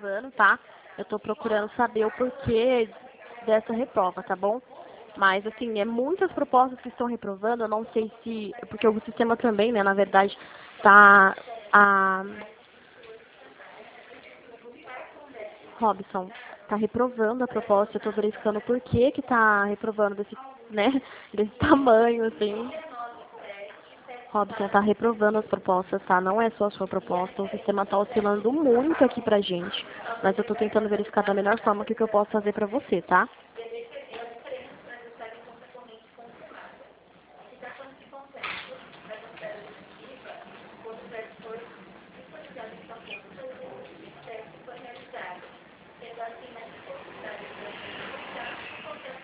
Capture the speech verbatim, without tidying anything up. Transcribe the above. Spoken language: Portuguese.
reprovando, tá? Eu tô procurando saber o porquê dessa reprova, tá bom? Mas, assim, é muitas propostas que estão reprovando, eu não sei se... Porque o sistema também, né, na verdade, tá... A... Robson, tá reprovando a proposta, eu tô verificando por que que tá reprovando desse, né, desse tamanho, assim. Robson, tá reprovando as propostas, tá? Não é só a sua proposta, o sistema tá oscilando muito aqui pra gente. Mas eu tô tentando verificar da melhor forma o que, que eu posso fazer pra você, tá?